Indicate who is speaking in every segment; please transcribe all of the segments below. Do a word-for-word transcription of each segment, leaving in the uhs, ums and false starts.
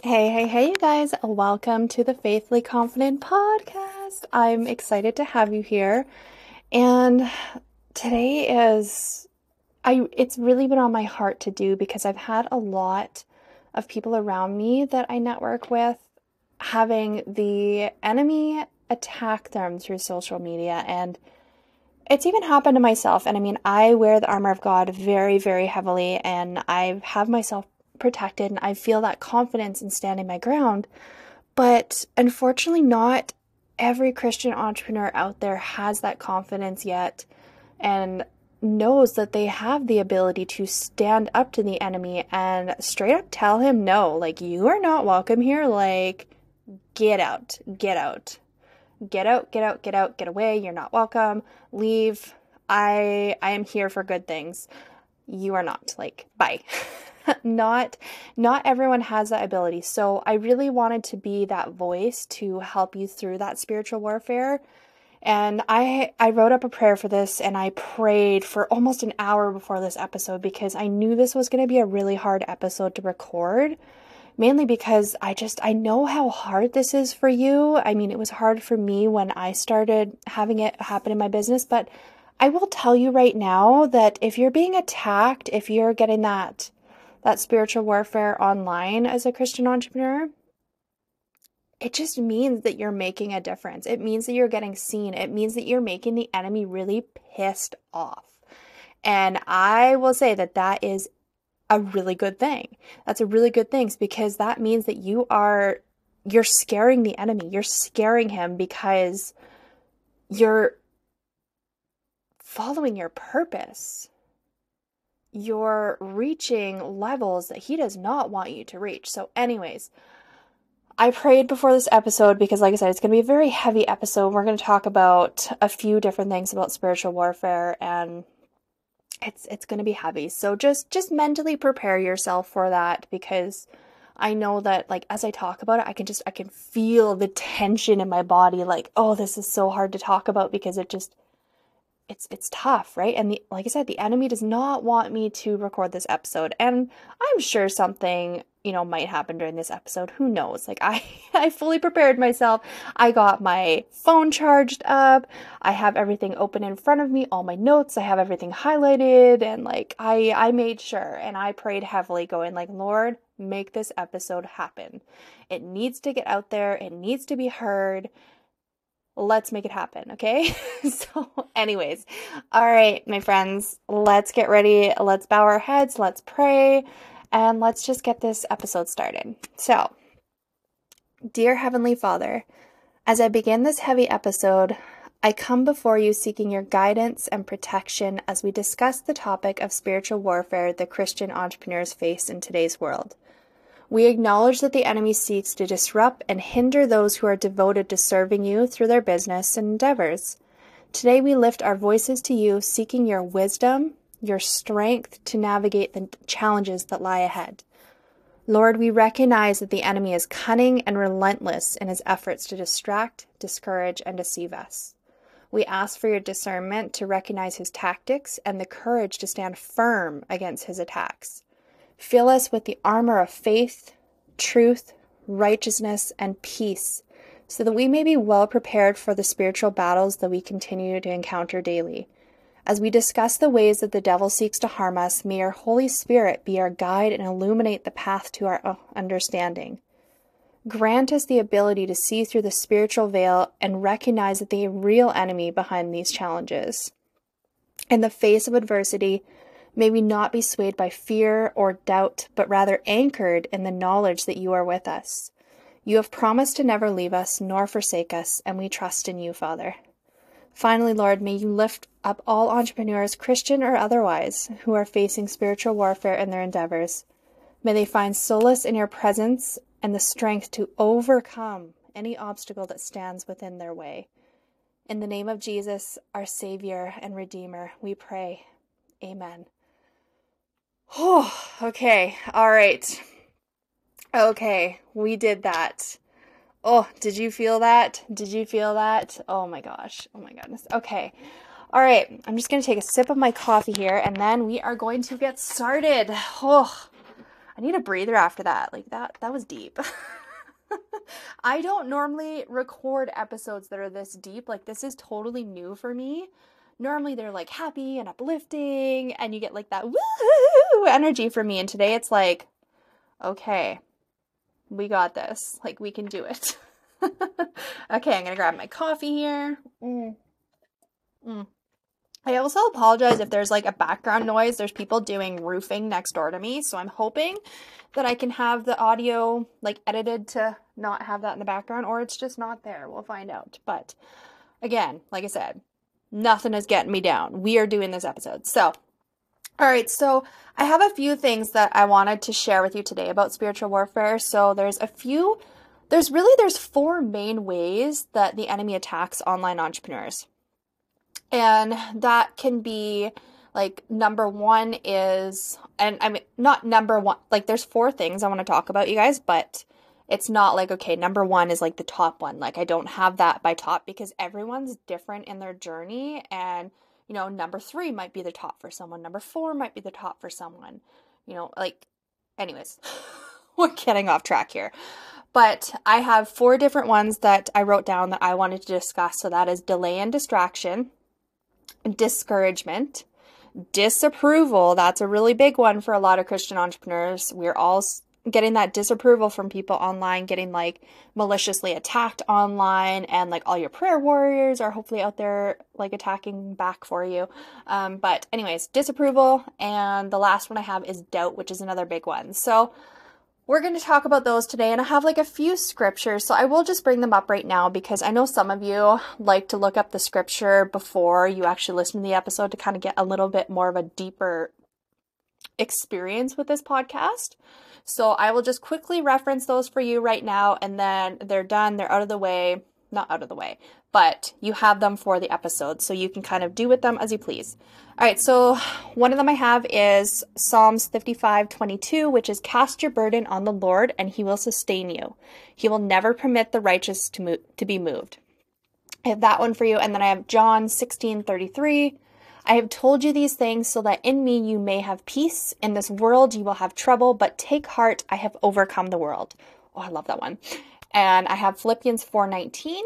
Speaker 1: Hey, hey, hey, you guys. Welcome to the Faithfully Confident podcast. I'm excited to have you here. And today is I it's really been on my heart to do because I've had a lot of people around me that I network with having the enemy attack them through social media, and it's even happened to myself. And I mean, I wear the armor of God very, very heavily, and I have myself protected, and I feel that confidence in standing my ground. But unfortunately, not every Christian entrepreneur out there has that confidence yet and knows that they have the ability to stand up to the enemy and straight up tell him, no, like, you are not welcome here. Like, get out, get out, get out, get out, get out, get away. You're not welcome. Leave. I I am here for good things. You are not. Like, bye. not not everyone has that ability. So I really wanted to be that voice to help you through that spiritual warfare. And I I wrote up a prayer for this, and I prayed for almost an hour before this episode because I knew this was going to be a really hard episode to record. Mainly because I just, I know how hard this is for you. I mean, it was hard for me when I started having it happen in my business, but I will tell you right now that if you're being attacked, if you're getting that that spiritual warfare online as a Christian entrepreneur, it just means that you're making a difference. It means that you're getting seen. It means that you're making the enemy really pissed off. And I will say that that is a really good thing. That's a really good thing because that means that you are, you're scaring the enemy. You're scaring him because you're following your purpose. You're reaching levels that he does not want you to reach. So anyways, I prayed before this episode because, like I said, it's going to be a very heavy episode. We're going to talk about a few different things about spiritual warfare, and it's it's going to be heavy. So just just mentally prepare yourself for that, because I know that, like, as I talk about it, I can just I can feel the tension in my body, like, oh, this is so hard to talk about because it just it's it's tough, right? And the, like I said, the enemy does not want me to record this episode. And I'm sure something, you know, might happen during this episode. Who knows? Like, I, I fully prepared myself. I got my phone charged up. I have everything open in front of me, all my notes. I have everything highlighted. And like, I, I made sure, and I prayed heavily, going like, Lord, make this episode happen. It needs to get out there. It needs to be heard. Let's make it happen, okay? So anyways, all right, my friends, let's get ready. Let's bow our heads. Let's pray. And let's just get this episode started. So, dear Heavenly Father, as I begin this heavy episode, I come before you seeking your guidance and protection as we discuss the topic of spiritual warfare that Christian entrepreneurs face in today's world. We acknowledge that the enemy seeks to disrupt and hinder those who are devoted to serving you through their business and endeavors. Today we lift our voices to you, seeking your wisdom, your strength to navigate the challenges that lie ahead. Lord, we recognize that the enemy is cunning and relentless in his efforts to distract, discourage, and deceive us. We ask for your discernment to recognize his tactics and the courage to stand firm against his attacks. Fill us with the armor of faith, truth, righteousness, and peace, so that we may be well prepared for the spiritual battles that we continue to encounter daily. As we discuss the ways that the devil seeks to harm us, may your Holy Spirit be our guide and illuminate the path to our understanding. Grant us the ability to see through the spiritual veil and recognize that the real enemy behind these challenges. In the face of adversity, may we not be swayed by fear or doubt, but rather anchored in the knowledge that you are with us. You have promised to never leave us nor forsake us, and we trust in you, Father. Finally, Lord, may you lift up all entrepreneurs, Christian or otherwise, who are facing spiritual warfare in their endeavors. May they find solace in your presence and the strength to overcome any obstacle that stands within their way. In the name of Jesus, our Savior and Redeemer, we pray. Amen. Oh, okay. All right. Okay. We did that. Oh, did you feel that? Did you feel that? Oh my gosh. Oh my goodness. Okay. All right. I'm just going to take a sip of my coffee here, and then we are going to get started. Oh, I need a breather after that. Like that, that was deep. I don't normally record episodes that are this deep. Like this is totally new for me. Normally they're like happy and uplifting and you get like that woo energy from me. And today it's like, okay, we got this. Like we can do it. Okay, I'm gonna grab my coffee here. Mm. Mm. I also apologize if there's like a background noise. There's people doing roofing next door to me. So I'm hoping that I can have the audio like edited to not have that in the background, or it's just not there. We'll find out. But again, like I said, nothing is getting me down. We are doing this episode. So, all right. So I have a few things that I wanted to share with you today about spiritual warfare. So there's a few, there's really, there's four main ways that the enemy attacks online entrepreneurs. And that can be like, number one is, and I mean, not number one, like there's four things I want to talk about, you guys, but it's not like, okay, number one is like the top one. Like I don't have that by top because everyone's different in their journey. And, you know, number three might be the top for someone. Number four might be the top for someone, you know, like, anyways, we're getting off track here. But I have four different ones that I wrote down that I wanted to discuss. So that is delay and distraction, discouragement, disapproval. That's a really big one for a lot of Christian entrepreneurs. We're all getting that disapproval from people online, getting like maliciously attacked online, and like all your prayer warriors are hopefully out there like attacking back for you. Um, but anyways, disapproval. And the last one I have is doubt, which is another big one. So we're going to talk about those today, and I have like a few scriptures, so I will just bring them up right now because I know some of you like to look up the scripture before you actually listen to the episode to kind of get a little bit more of a deeper experience with this podcast. So I will just quickly reference those for you right now, and then they're done, they're out of the way, not out of the way, but you have them for the episode, so you can kind of do with them as you please. All right, so one of them I have is Psalms fifty-five twenty-two, which is cast your burden on the Lord and he will sustain you. He will never permit the righteous to move, to be moved. I have that one for you. And then I have John sixteen thirty-three. I have told you these things so that in me you may have peace. In this world you will have trouble, but take heart, I have overcome the world. Oh, I love that one. And I have Philippians four nineteen.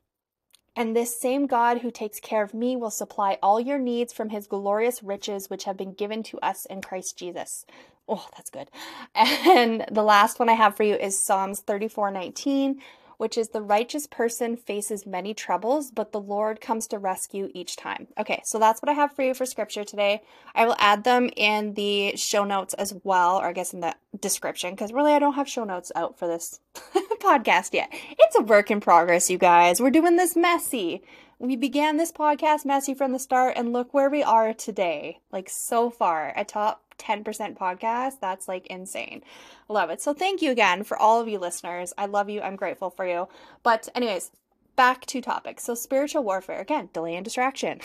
Speaker 1: And this same God who takes care of me will supply all your needs from his glorious riches, which have been given to us in Christ Jesus. Oh, that's good. And the last one I have for you is Psalms thirty-four nineteen, which is the righteous person faces many troubles, but the Lord comes to rescue each time. Okay, so that's what I have for you for scripture today. I will add them in the show notes as well, or I guess in the description, because really I don't have show notes out for this podcast yet. It's a work in progress, you guys. We're doing this messy. We began this podcast messy from the start, and look where we are today. Like so far, a top ten percent podcast. That's like insane. Love it. So thank you again for all of you listeners. I love you. I'm grateful for you. But anyways, back to topics. So spiritual warfare, again, delay and distraction.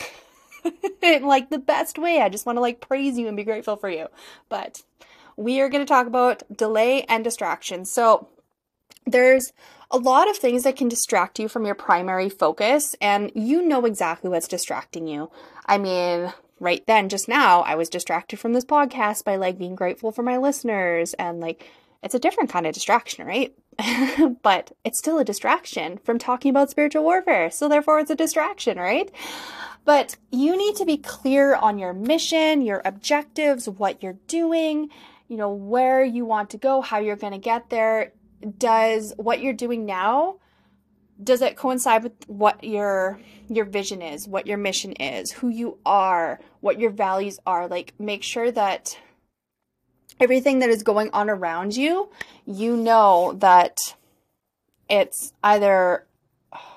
Speaker 1: In like the best way. I just want to like praise you and be grateful for you. But we are going to talk about delay and distraction. So there's a lot of things that can distract you from your primary focus, and you know exactly what's distracting you. I mean, right then, just now, I was distracted from this podcast by like being grateful for my listeners, and like, it's a different kind of distraction, right? But it's still a distraction from talking about spiritual warfare. So therefore it's a distraction, right? But you need to be clear on your mission, your objectives, what you're doing, you know, where you want to go, how you're going to get there. Does what you're doing now, does it coincide with what your your vision is, what your mission is, who you are, what your values are? Like, make sure that everything that is going on around you, you know that it's either, oh,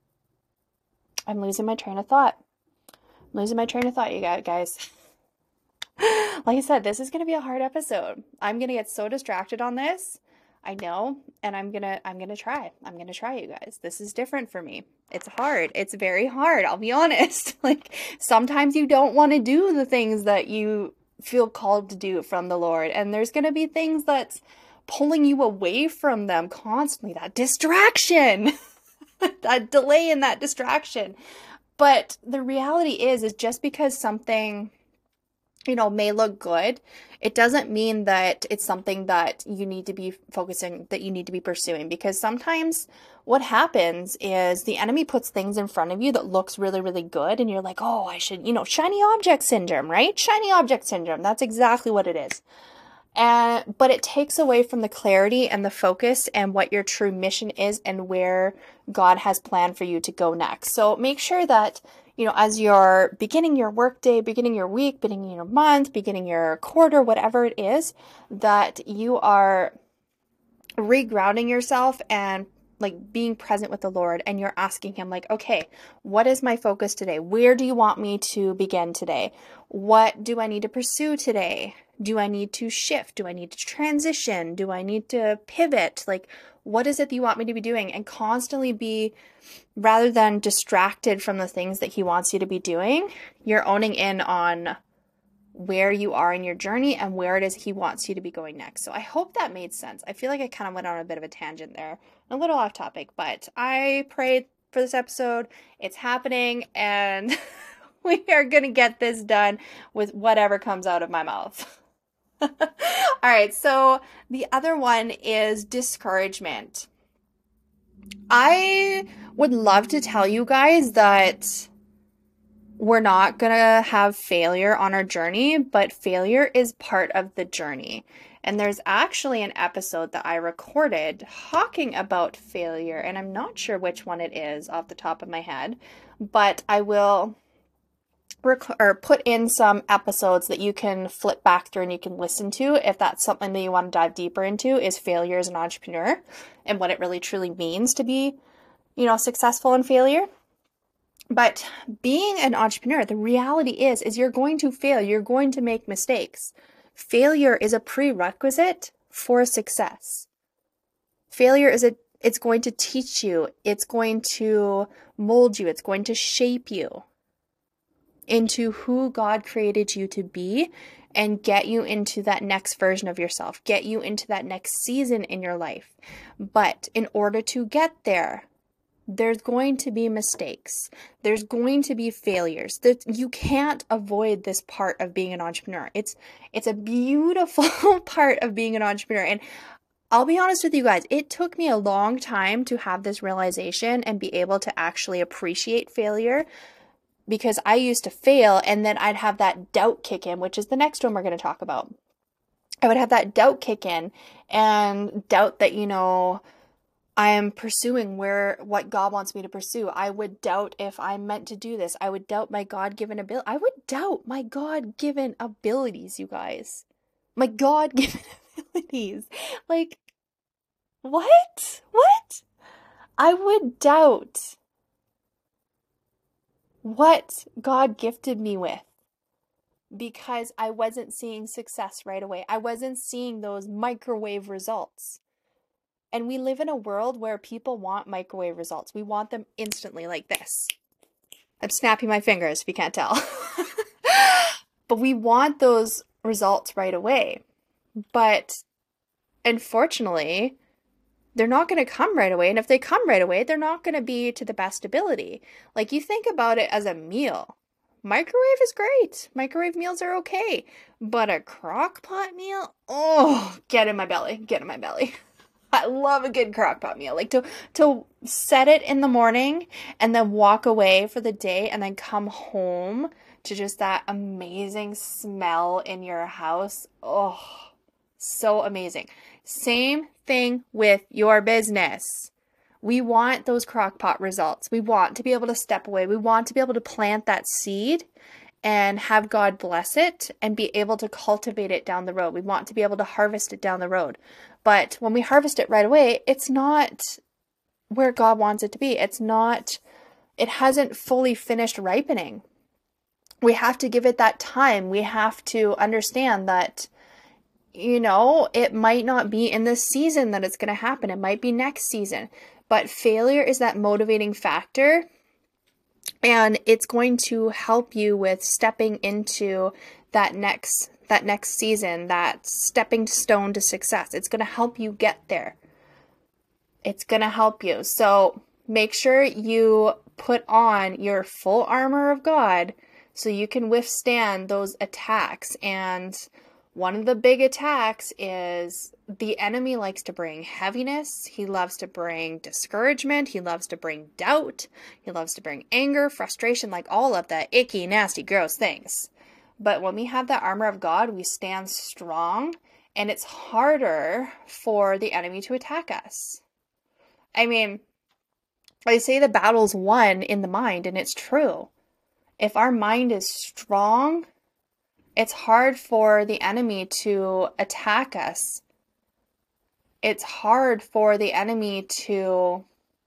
Speaker 1: I'm losing my train of thought. I'm losing my train of thought, you guys. Like I said, this is going to be a hard episode. I'm going to get so distracted on this. I know, and I'm gonna, I'm gonna try. I'm gonna try, you guys. This is different for me. It's hard. It's very hard. I'll be honest. Like, sometimes you don't want to do the things that you feel called to do from the Lord. And there's gonna be things that's pulling you away from them constantly. That distraction, that delay in that distraction. But the reality is, is just because something you know, may look good, it doesn't mean that it's something that you need to be focusing, that you need to be pursuing. Because sometimes what happens is the enemy puts things in front of you that looks really, really good. And you're like, oh, I should, you know, shiny object syndrome, right? Shiny object syndrome. That's exactly what it is. And, but it takes away from the clarity and the focus and what your true mission is and where God has planned for you to go next. So make sure that, you know, as you're beginning your workday, beginning your week, beginning your month, beginning your quarter, whatever it is, that you are regrounding yourself and like being present with the Lord, and you're asking him like, okay, what is my focus today? Where do you want me to begin today? What do I need to pursue today? Do I need to shift? Do I need to transition? Do I need to pivot? Like, what is it that you want me to be doing? And constantly be, rather than distracted from the things that he wants you to be doing, you're owning in on where you are in your journey and where it is he wants you to be going next. So I hope that made sense. I feel like I kind of went on a bit of a tangent there, a little off topic, but I prayed for this episode. It's happening, and we are going to get this done with whatever comes out of my mouth. All right, so the other one is discouragement. I would love to tell you guys that we're not going to have failure on our journey, but failure is part of the journey. And there's actually an episode that I recorded talking about failure, and I'm not sure which one it is off the top of my head, but I will rec- or put in some episodes that you can flip back through and you can listen to if that's something that you want to dive deeper into, is failure as an entrepreneur and what it really truly means to be, you know, successful in failure. But being an entrepreneur, the reality is, is you're going to fail. You're going to make mistakes. Failure is a prerequisite for success. Failure is a, it's going to teach you. It's going to mold you. It's going to shape you into who God created you to be and get you into that next version of yourself, get you into that next season in your life. But in order to get there, there's going to be mistakes. There's going to be failures. That you can't avoid this part of being an entrepreneur. It's it's a beautiful part of being an entrepreneur. And I'll be honest with you guys, it took me a long time to have this realization and be able to actually appreciate failure, because I used to fail and then I'd have that doubt kick in, which is the next one we're going to talk about. I would have that doubt kick in and doubt that, you know, I am pursuing where what God wants me to pursue. I would doubt if I'm meant to do this. I would doubt my God-given ability. I would doubt my God-given abilities, you guys. My God-given abilities. Like, what? What? I would doubt what God gifted me with because I wasn't seeing success right away. I wasn't seeing those microwave results. And we live in a world where people want microwave results. We want them instantly, like this. I'm snapping my fingers if you can't tell. But we want those results right away. But unfortunately, they're not going to come right away. And if they come right away, they're not going to be to the best ability. Like, you think about it as a meal. Microwave is great. Microwave meals are okay. But a crock pot meal? Oh, get in my belly. Get in my belly. I love a good crock pot meal. Like to to set it in the morning and then walk away for the day and then come home to just that amazing smell in your house. Oh, so amazing. Same thing with your business. We want those crock pot results. We want to be able to step away. We want to be able to plant that seed and have God bless it and be able to cultivate it down the road. We want to be able to harvest it down the road. But when we harvest it right away, it's not where God wants it to be. It's not, it hasn't fully finished ripening. We have to give it that time. We have to understand that, you know, it might not be in this season that it's going to happen. It might be next season. But failure is that motivating factor. And it's going to help you with stepping into that next that next season, that stepping stone to success. It's going to help you get there. It's going to help you. So make sure you put on your full armor of God so you can withstand those attacks. And one of the big attacks is the enemy likes to bring heaviness. He loves to bring discouragement. He loves to bring doubt. He loves to bring anger, frustration, like all of that icky, nasty, gross things. But when we have that armor of God, we stand strong, and it's harder for the enemy to attack us. I mean, I say the battle's won in the mind, and it's true. If our mind is strong, it's hard for the enemy to attack us. It's hard for the enemy to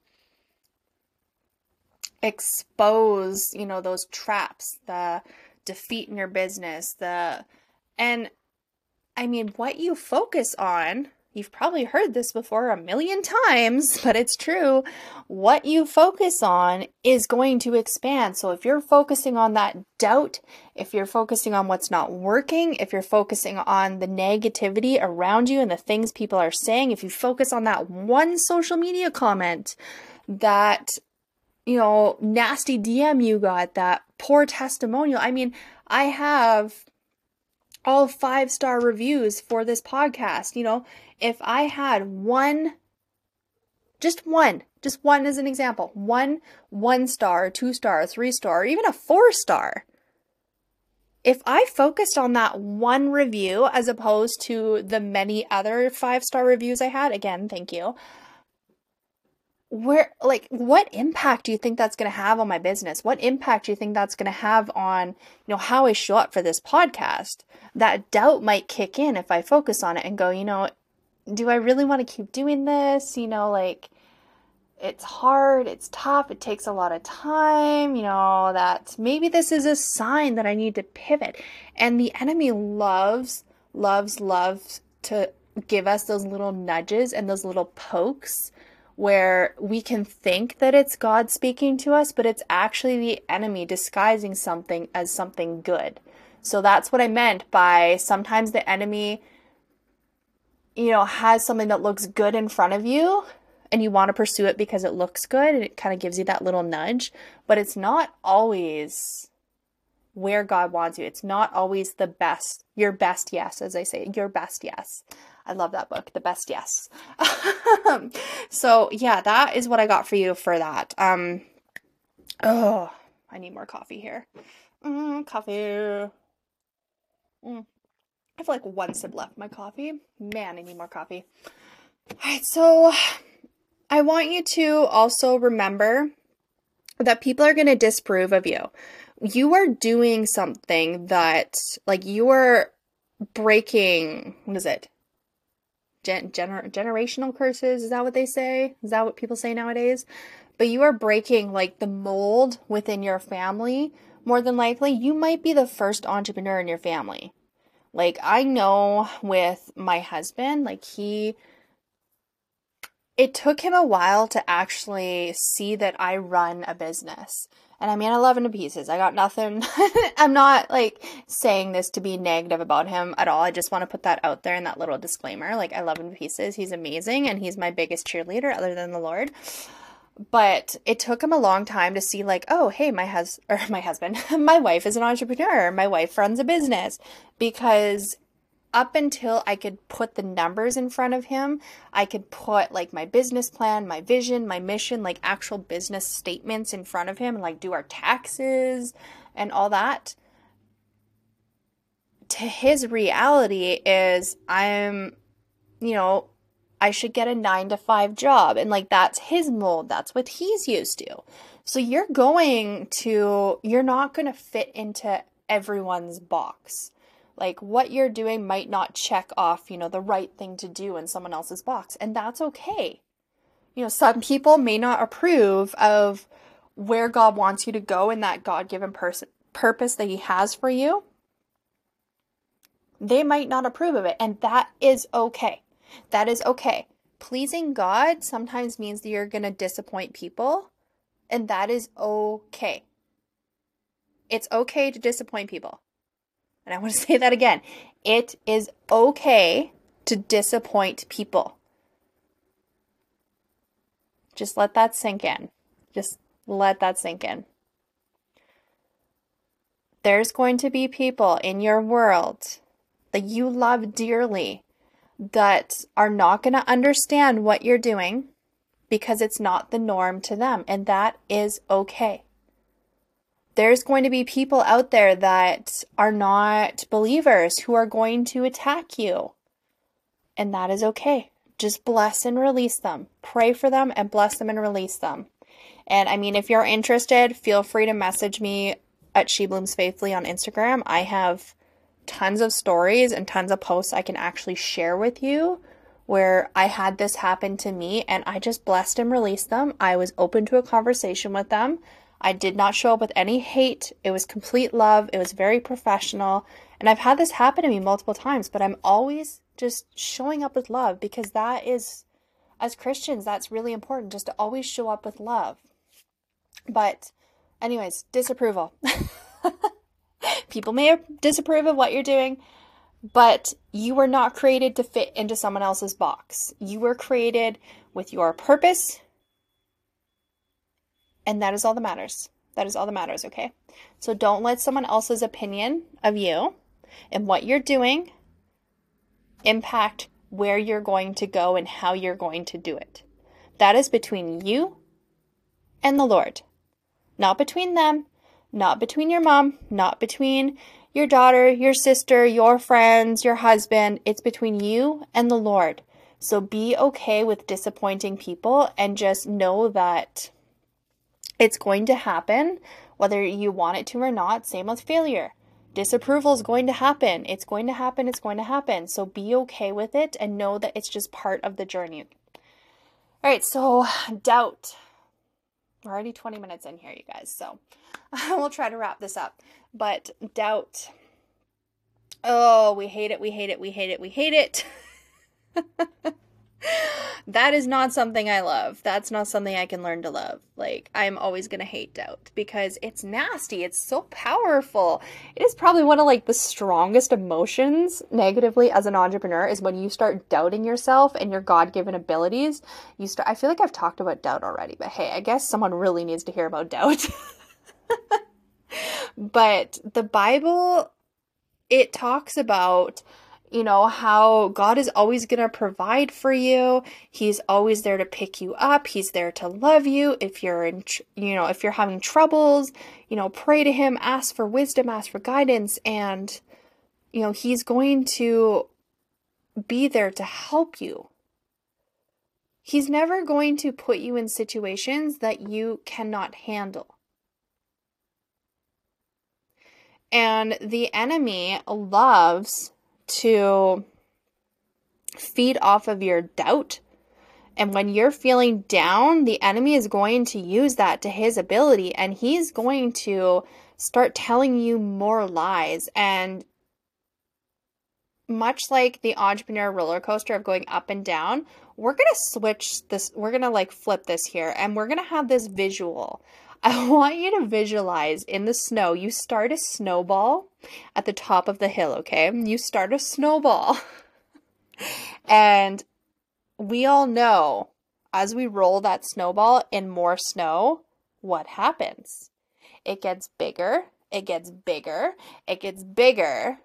Speaker 1: expose, you know, those traps, the defeat in your business, the, and I mean, what you focus on, you've probably heard this before a million times, but it's true. What you focus on is going to expand. So if you're focusing on that doubt, if you're focusing on what's not working, if you're focusing on the negativity around you and the things people are saying, if you focus on that one social media comment, that, you know, nasty D M you got, that poor testimonial. I mean, I have all five-star reviews for this podcast. You know, if I had one, just one, just one as an example, one one star, two star, three star, or even a four star, if I focused on that one review as opposed to the many other five-star reviews I had, again, thank you, where, like, what impact do you think that's going to have on my business? What impact do you think that's going to have on, you know, how I show up for this podcast? That doubt might kick in if I focus on it and go, you know, do I really want to keep doing this? You know, like, it's hard, it's tough, it takes a lot of time, you know, that maybe this is a sign that I need to pivot. And the enemy loves, loves, loves to give us those little nudges and those little pokes where we can think that it's God speaking to us, but it's actually the enemy disguising something as something good. So that's what I meant by sometimes the enemy, you know, has something that looks good in front of you and you want to pursue it because it looks good and it kind of gives you that little nudge, but it's not always where God wants you. It's not always the best, your best yes, as I say, your best yes. I love that book, The Best Yes. So yeah, that is what I got for you for that. Um, oh, I need more coffee here. Mm, coffee. Mm. I have like one sip left of my coffee. Man, I need more coffee. All right, so I want you to also remember that people are going to disapprove of you. You are doing something that, like, you are breaking, what is it? Gen- gener- generational curses, is that what they say? Is that what people say nowadays? But you are breaking, like, the mold within your family. More than likely, you might be the first entrepreneur in your family. Like, I know with my husband, like, he, it took him a while to actually see that I run a business. And I mean, I love him to pieces. I got nothing. I'm not, like, saying this to be negative about him at all. I just want to put that out there in that little disclaimer. Like, I love him to pieces. He's amazing, and he's my biggest cheerleader other than the Lord. But it took him a long time to see, like, oh, hey, my hus- or my husband, my wife is an entrepreneur. My wife runs a business. Because up until I could put the numbers in front of him, I could put, like, my business plan, my vision, my mission, like, actual business statements in front of him, and, like, do our taxes and all that. To his reality is I'm, you know, I should get a nine to five job. And, like, that's his mold. That's what he's used to. So you're going to, you're not going to fit into everyone's box. Like, what you're doing might not check off, you know, the right thing to do in someone else's box. And that's okay. You know, some people may not approve of where God wants you to go in that God-given pers- purpose that he has for you. They might not approve of it. And that is okay. That is okay. Pleasing God sometimes means that you're going to disappoint people. And that is okay. It's okay to disappoint people. And I want to say that again. It is okay to disappoint people. Just let that sink in. Just let that sink in. There's going to be people in your world that you love dearly that are not going to understand what you're doing because it's not the norm to them, and that is okay. There's going to be people out there that are not believers who are going to attack you, and that is okay. Just bless and release them. Pray for them and bless them and release them. And I mean, if you're interested, feel free to message me at She Blooms Faithfully on Instagram. I have tons of stories and tons of posts I can actually share with you where I had this happen to me and I just blessed and released them. I was open to a conversation with them. I did not show up with any hate. It was complete love. It was very professional. And I've had this happen to me multiple times, but I'm always just showing up with love because that is, as Christians, that's really important, just to always show up with love. But anyways, disapproval. People may disapprove of what you're doing, but you were not created to fit into someone else's box. You were created with your purpose, and that is all that matters. That is all that matters, okay? So don't let someone else's opinion of you and what you're doing impact where you're going to go and how you're going to do it. That is between you and the Lord. Not between them, not between your mom, not between your daughter, your sister, your friends, your husband. It's between you and the Lord. So be okay with disappointing people and just know that it's going to happen, whether you want it to or not. Same with failure. Disapproval is going to happen. It's going to happen. It's going to happen. So be okay with it and know that it's just part of the journey. All right, so doubt. We're already twenty minutes in here, you guys, so we'll try to wrap this up. But doubt. Oh, we hate it, we hate it, we hate it, we hate it. That is not something I love. That's not something I can learn to love. Like, I'm always going to hate doubt because it's nasty. It's so powerful. It is probably one of like the strongest emotions negatively as an entrepreneur is when you start doubting yourself and your God-given abilities. You start, I feel like I've talked about doubt already, but hey, I guess someone really needs to hear about doubt. But the Bible, it talks about, you know, how God is always going to provide for you. He's always there to pick you up. He's there to love you. If you're in, you know, if you're having troubles, you know, pray to him, ask for wisdom, ask for guidance. And, you know, he's going to be there to help you. He's never going to put you in situations that you cannot handle. And the enemy loves to feed off of your doubt. And when you're feeling down, the enemy is going to use that to his ability, and he's going to start telling you more lies. And much like the entrepreneur roller coaster of going up and down, we're going to switch this. We're going to like flip this here, and we're going to have this visual. I want you to visualize in the snow. You start a snowball at the top of the hill, okay? You start a snowball. And we all know as we roll that snowball in more snow, what happens? It gets bigger, it gets bigger, it gets bigger,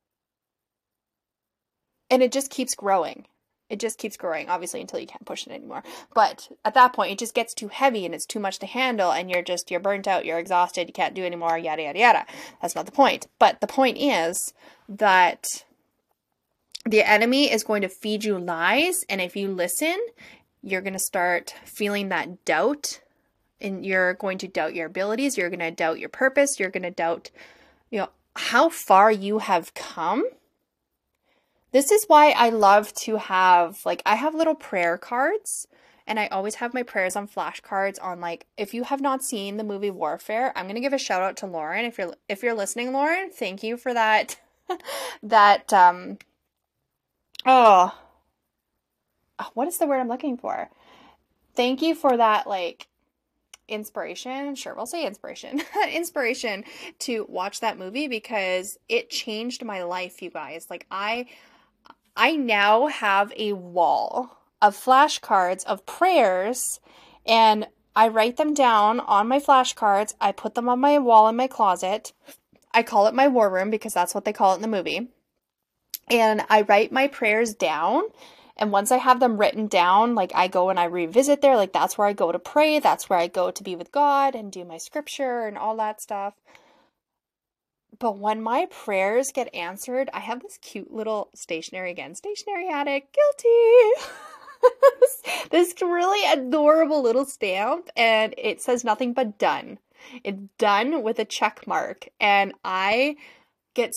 Speaker 1: and it just keeps growing. It just keeps growing, obviously, until you can't push it anymore. But at that point, it just gets too heavy and it's too much to handle, and you're just, you're burnt out, you're exhausted, you can't do anymore, yada, yada, yada. That's not the point. But the point is that the enemy is going to feed you lies, and if you listen, you're going to start feeling that doubt, and you're going to doubt your abilities, you're going to doubt your purpose, you're going to doubt, you know, how far you have come. This is why I love to have, like, I have little prayer cards, and I always have my prayers on flashcards on, like, if you have not seen the movie Warfare, I'm going to give a shout out to Lauren. If you're, if you're listening, Lauren, thank you for that, that, um, oh, what is the word I'm looking for? Thank you for that, like, inspiration. Sure, we'll say inspiration. Inspiration to watch that movie, because it changed my life, you guys. Like, I... I now have a wall of flashcards of prayers, and I write them down on my flashcards. I put them on my wall in my closet. I call it my war room because that's what they call it in the movie. And I write my prayers down. And once I have them written down, like I go and I revisit there, like that's where I go to pray. That's where I go to be with God and do my scripture and all that stuff. But when my prayers get answered, I have this cute little stationery, again, stationery addict, guilty. This really adorable little stamp, and it says nothing but done. It's done with a check mark. And I get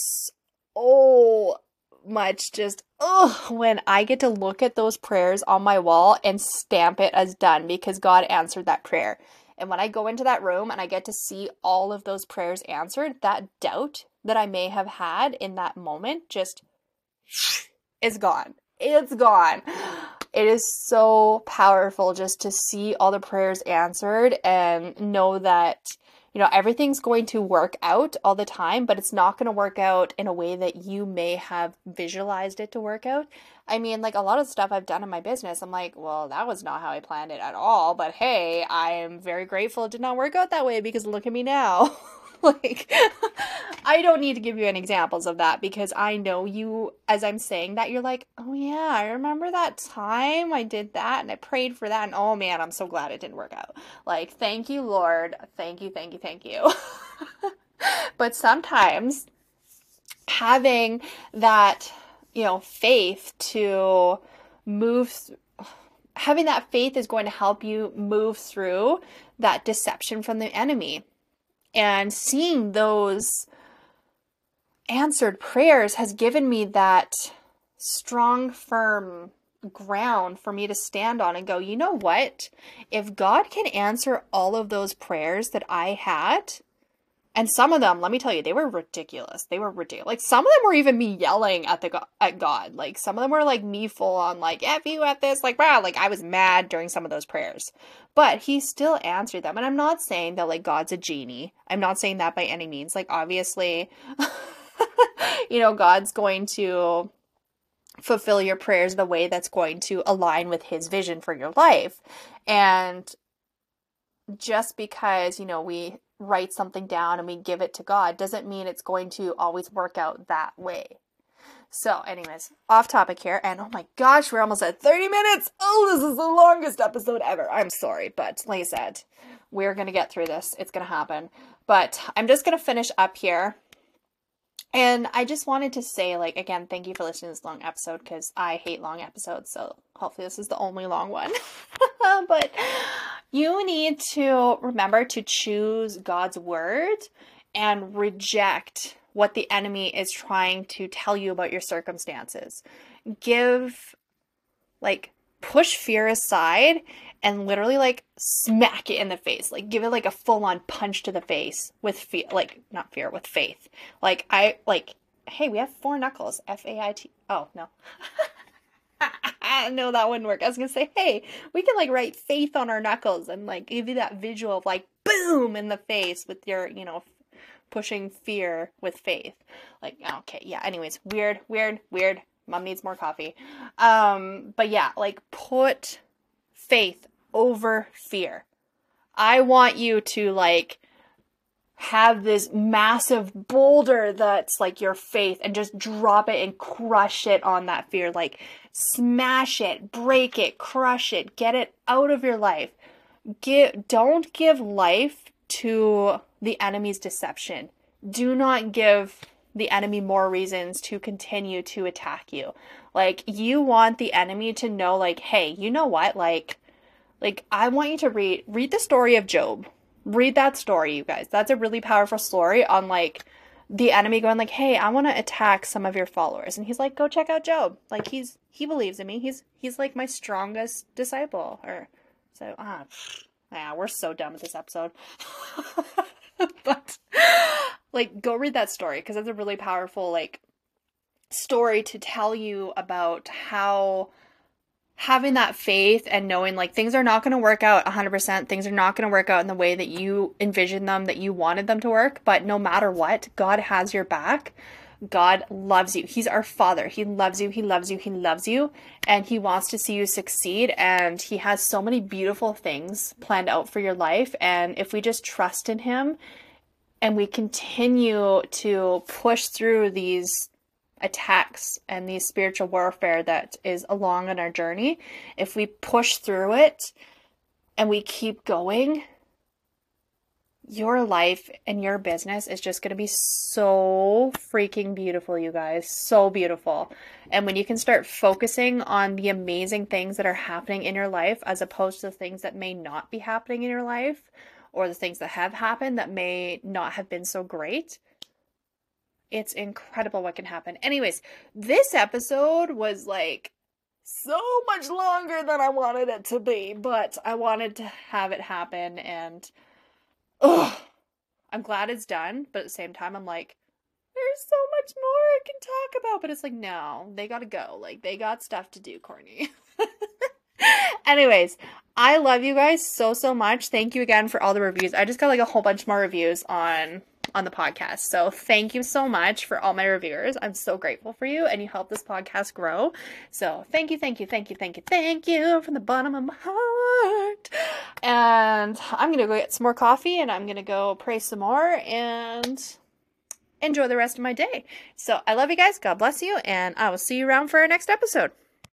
Speaker 1: so much just, oh, when I get to look at those prayers on my wall and stamp it as done because God answered that prayer. And when I go into that room and I get to see all of those prayers answered, that doubt that I may have had in that moment just is gone. It's gone. It is so powerful just to see all the prayers answered and know that, you know, everything's going to work out all the time, but it's not going to work out in a way that you may have visualized it to work out. I mean, like a lot of stuff I've done in my business, I'm like, well, that was not how I planned it at all. But hey, I am very grateful it did not work out that way because look at me now. Like, I don't need to give you any examples of that because I know you, as I'm saying that, you're like, oh yeah, I remember that time I did that and I prayed for that and oh man, I'm so glad it didn't work out. Like, thank you, Lord. Thank you, thank you, thank you. But sometimes having that, you know, faith to move, having that faith is going to help you move through that deception from the enemy. And seeing those answered prayers has given me that strong, firm ground for me to stand on and go, you know what? If God can answer all of those prayers that I had, and some of them, let me tell you, they were ridiculous. They were ridiculous. Like, some of them were even me yelling at the at God. Like, some of them were, like, me full on, like, F you at this. Like, wow. Like, I was mad during some of those prayers. But he still answered them. And I'm not saying that, like, God's a genie. I'm not saying that by any means. Like, obviously, you know, God's going to fulfill your prayers the way that's going to align with his vision for your life. And just because, you know, we write something down and we give it to God doesn't mean it's going to always work out that way. So anyways, off topic here, and oh my gosh, we're almost at thirty minutes. Oh, this is the longest episode ever. I'm sorry, but like I said, we're going to get through this. It's going to happen. But I'm just going to finish up here. And I just wanted to say, like, again, thank you for listening to this long episode because I hate long episodes. So hopefully this is the only long one. But you need to remember to choose God's word and reject what the enemy is trying to tell you about your circumstances. Give, like, push fear aside and literally, like, smack it in the face. Like, give it, like, a full-on punch to the face with fear, like, not fear, with faith. Like, I, like, hey, we have four knuckles. F A I T. Oh, no. No, that wouldn't work. I was going to say, hey, we can, like, write faith on our knuckles and, like, give you that visual of, like, boom in the face with your, you know, pushing fear with faith. Like, okay, yeah, anyways, weird, weird, weird. Mom needs more coffee. Um, but yeah, like, put faith over fear. I want you to, like, have this massive boulder that's like your faith and just drop it and crush it on that fear. Like, smash it, break it, crush it, get it out of your life. Give, don't give life to the enemy's deception. Do not give the enemy more reasons to continue to attack you. Like, you want the enemy to know, like, hey, you know what? Like, like I want you to read, read the story of Job. Read that story, you guys. That's a really powerful story on, like, the enemy going, like, hey, I want to attack some of your followers. And he's like, go check out Job. Like, he's, he believes in me. He's, he's like my strongest disciple. Or, so, ah, yeah, we're so done with this episode. But, like, go read that story, because it's a really powerful, like, story to tell you about how having that faith and knowing, like, things are not going to work out one hundred percent. Things are not going to work out in the way that you envisioned them, that you wanted them to work. But no matter what, God has your back. God loves you. He's our Father. He loves you. He loves you. He loves you. And he wants to see you succeed. And he has so many beautiful things planned out for your life. And if we just trust in him, and we continue to push through these attacks and these spiritual warfare that is along on our journey, if we push through it and we keep going, your life and your business is just going to be so freaking beautiful, you guys. So beautiful. And when you can start focusing on the amazing things that are happening in your life, as opposed to the things that may not be happening in your life, or the things that have happened that may not have been so great, it's incredible what can happen. Anyways, this episode was like so much longer than I wanted it to be, but I wanted to have it happen, and ugh, I'm glad it's done, but at the same time, I'm like, there's so much more I can talk about, but it's like, no, they gotta go. Like, they got stuff to do, Courtney. Anyways, I love you guys so, so much. Thank you again for all the reviews. I just got like a whole bunch more reviews on on the podcast. So thank you so much for all my reviewers. I'm so grateful for you, and you help this podcast grow. So thank you, thank you, thank you, thank you, thank you from the bottom of my heart. And I'm going to go get some more coffee, and I'm going to go pray some more and enjoy the rest of my day. So I love you guys. God bless you. And I will see you around for our next episode.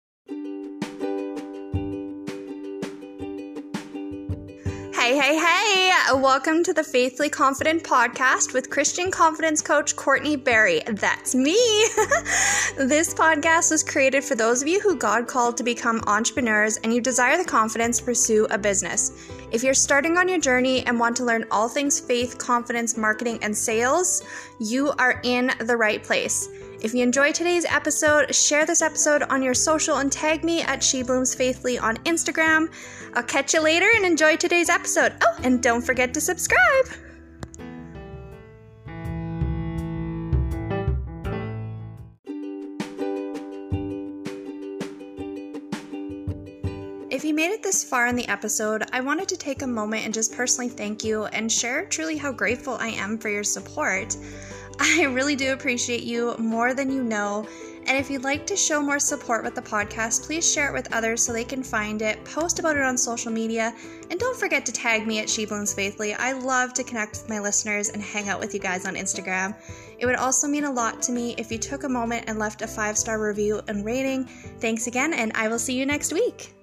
Speaker 2: Hey, hey, hey! Welcome to the Faithfully Confident podcast with Christian confidence coach Courtney Berry. That's me! This podcast was created for those of you who God called to become entrepreneurs and you desire the confidence to pursue a business. If you're starting on your journey and want to learn all things faith, confidence, marketing, and sales, you are in the right place. If you enjoyed today's episode, share this episode on your social and tag me at She Blooms Faithfully on Instagram. I'll catch you later and enjoy today's episode. Oh, and don't forget to subscribe. If you made it this far in the episode, I wanted to take a moment and just personally thank you and share truly how grateful I am for your support. I really do appreciate you more than you know, and if you'd like to show more support with the podcast, please share it with others so they can find it, post about it on social media, and don't forget to tag me at She Blooms Faithfully. I love to connect with my listeners and hang out with you guys on Instagram. It would also mean a lot to me if you took a moment and left a five-star review and rating. Thanks again, and I will see you next week.